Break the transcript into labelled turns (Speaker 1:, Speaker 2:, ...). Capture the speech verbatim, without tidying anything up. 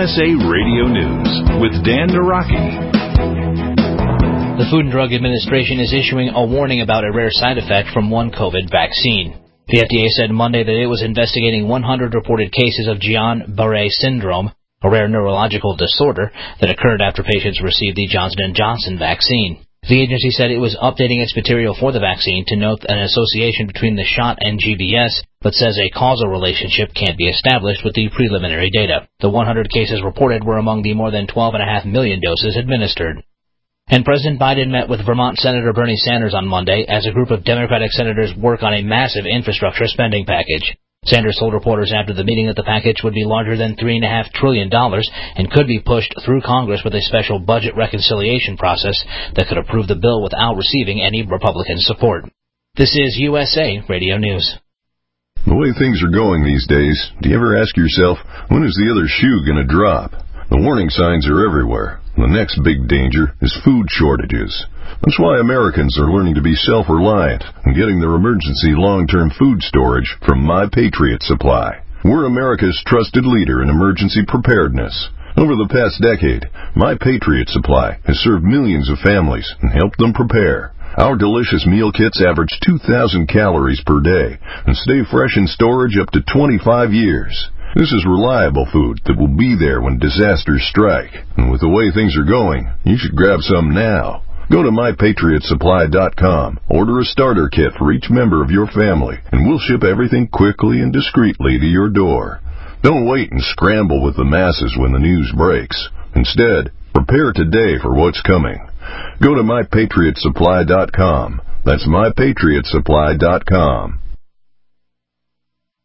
Speaker 1: S A Radio News with Dan Naraki.
Speaker 2: The Food and Drug Administration is issuing a warning about a rare side effect from one COVID vaccine. The F D A said Monday that it was investigating one hundred reported cases of Guillain-Barré syndrome, a rare neurological disorder that occurred after patients received the Johnson and Johnson vaccine. The agency said it was updating its material for the vaccine to note an association between the shot and G B S, but says a causal relationship can't be established with the preliminary data. The one hundred cases reported were among the more than twelve point five million doses administered. And President Biden met with Vermont Senator Bernie Sanders on Monday as a group of Democratic senators work on a massive infrastructure spending package. Sanders told reporters after the meeting that the package would be larger than three point five trillion dollars and could be pushed through Congress with a special budget reconciliation process that could approve the bill without receiving any Republican support. This is U S A Radio News.
Speaker 3: The way things are going these days, do you ever ask yourself, when is the other shoe going to drop? The warning signs are everywhere. The next big danger is food shortages. That's why Americans are learning to be self-reliant and getting their emergency long-term food storage from My Patriot Supply. We're America's trusted leader in emergency preparedness. Over the past decade, My Patriot Supply has served millions of families and helped them prepare. Our delicious meal kits average two thousand calories per day and stay fresh in storage up to twenty-five years. This is reliable food that will be there when disasters strike. And with the way things are going, you should grab some now. Go to my patriot supply dot com, order a starter kit for each member of your family, and we'll ship everything quickly and discreetly to your door. Don't wait and scramble with the masses when the news breaks. Instead, prepare today for what's coming. Go to my patriot supply dot com. That's my patriot supply dot com.